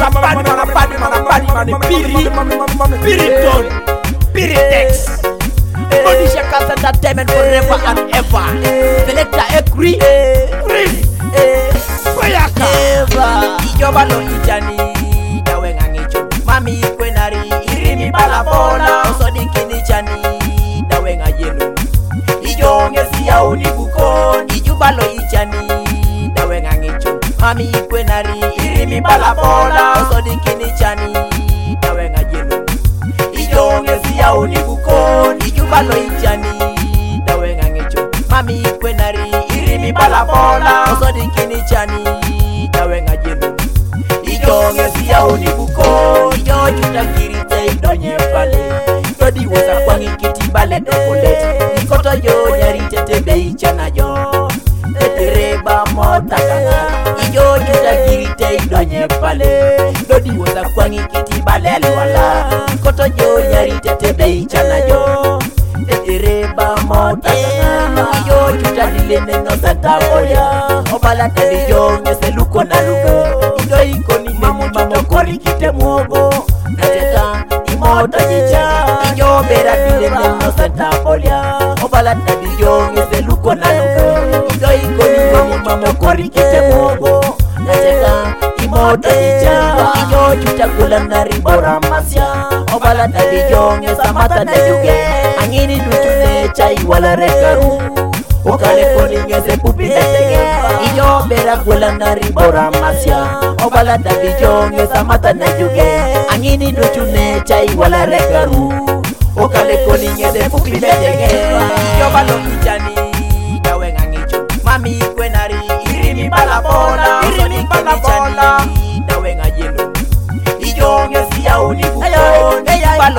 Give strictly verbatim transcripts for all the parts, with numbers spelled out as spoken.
bad man, a bad man, a bad man, a Piri, Piriton, Piritex. Monisha Cast Entertainment forever and ever. Selector Ekri, Chris, Koyaka, Eva. Ijoba lo ijani, dawe ngangicho. Mami kwenari, irimi balabola. Osodi kini chani, dawe ngajenu. Ijonge siya unibukon. Ijoba lo ijani, dawe ngangicho. Mami kwenari, irimi balabola. Osodi kini chani, dawe ngajenu. Ijonge siya unibukon. Ijoba lo ijani, dawe ngangicho. Mami kwenari, irimi balabola. Osodi kini chani, dawe ngajenu. Ijonge siya unibukon. Ijo juta kirite idonye pale. Dodi wosa kwangi kiti bale dokolet. Nikoto yo nyarite tebe ichana yo. Tetereba mota kanga. Ijo juta kirite idonye pale. Dodi wosa kwangi kiti bale luala. Nikoto yo nyarite tebe ichana yo. Tetereba mota kanga. Ijo juta dilene no santa boya. Obala tebe yo ngese luko na luko. Ijo iko ni mamu mamu kori kite muogo. Nateta imoto jicha. Ijo bera dilene no santa boya. Obala tebe yo ngese luko na luko. Ijo iko ni mamu mamu kori kite muogo. Nateta imoto jicha. Ijo juta gula na ribora masya. Obala tebe yo ngesa mata na yuge. Angini dutune chai wala rekaru. Okale koni ngese pupi netege. Ijo bera gula na ribora masya. Obala tebe yo ngesa mata na yuge. Angini dutune chai wala rekaru. Okale koni ngese pupi netege. Ijo balo ijani, dawe ngangicho. Mami kwenari, irimi balabola. Irimi balabola, dawe ngajenu. Ijo ngesi ya unibukon. Balo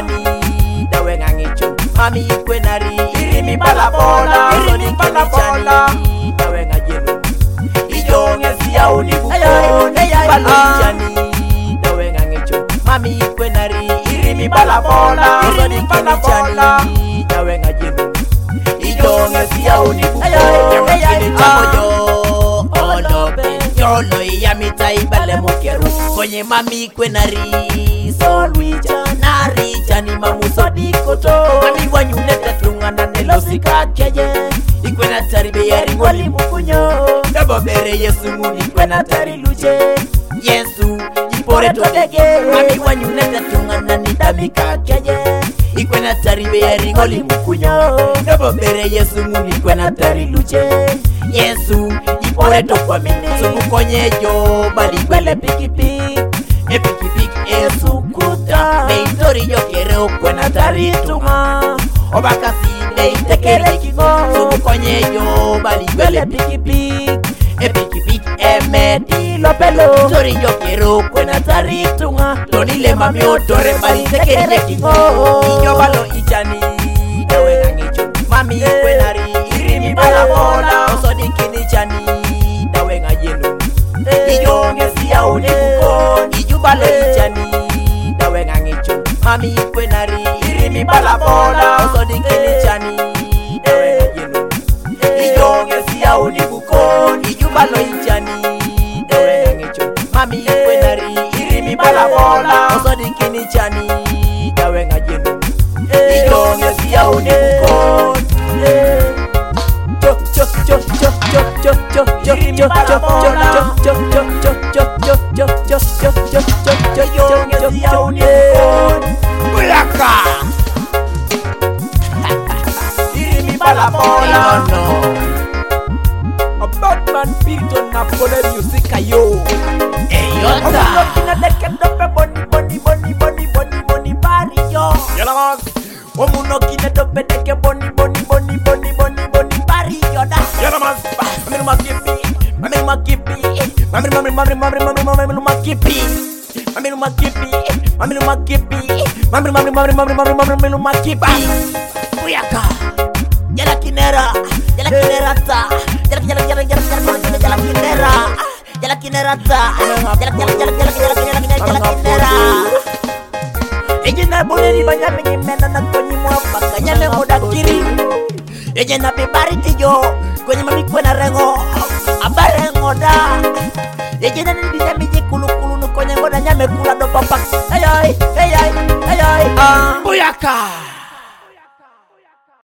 ijani, dawe ngangicho. Mami kwenari, irimi balabola. Irimi balabola, dawe ngajenu. Ijo ngesi ya unibukon. Balo ijani, dawe ngangicho. Mami kwenari, irimi balabola. Irimi balabola, dawe ngajenu. Ijo ngesi ya unibukon. Kini chamo yo, olope. Yolo iya mitai bale mukeru. Konye mami kwenari, solwicha. Naricha ni mamu sodi koto. Mami wanyune tetungana nelosika keje. Ikwena taribe yari ngoli mukunyo. Dabo bere Yesu muni kwena tari luche. Yesu ipore todege. Mami wanyune tetungana nidamika keje. Ikwena taribe yari ngoli mukunyo. Dabo bere Yesu muni kwena tari luche. Yesu ipore to kwa mini. Sumu konye yo bali kwele piki piki. E piki piki e sukuta. Meitori yo kere ukwena tari tunga. Obakasi meitekele kingo. Sumu konye yo bali kwele piki piki. E piki piki e medi lopelo. Tori yo kere ukwena tari tunga. Lonile mami otore bali tekele kingo. Iyo balo ijani, dawe ngangicho. Mami kwenari, irimi balabola. Osodi kini chani, dawe ngajenu. Ijo ngesi ya unibukon. Iju balo ijani, dawe ngangicho. Mami kwenari, irimi balabola. Osodi kini chani, dawe ngajenu. Ijo ngesi ya unibukon. Iju balo ijani, dawe ngangicho. Mami kwenari, irimi balabola. Osodi kini chani, dawe ngajenu. Ijo ngesi ya unibukon. Cho cho cho cho cho cho cho cho cho cho cho cho cho cho cho cho cho cho cho cho yo ngesi ya unibukon. Bulaka. Irimi balabola. A Batman Piriton na pole music ayo. Eyota. Kina deke dope boni boni boni boni boni boni bari yo. Yala mas. Omuno kina dope deke boni boni boni boni boni boni bari yo da. Yala mas. Mami makipi. Mami makipi. Mami mami mami mami mami mami makipi. Mami makipi. Mami makipi. Mami mami mami mami mami mami makipi. Uyaka. Yala kinera. Yala kinera ta. Yala yala yala yala yala yala kinera. Yala kinera ta. Yala yala yala yala yala yala kinera. Ejena boleri banya mengi mena na konyi mwapaka nyale moda kiri. Ejena bibari tijo konyi mami kwena rengo abarengo da. Ejena ni binya miji kulu kulu no konyi Kona nyame kula do papak. Hey ay, hey ay, hey ay. Ah, buyaka.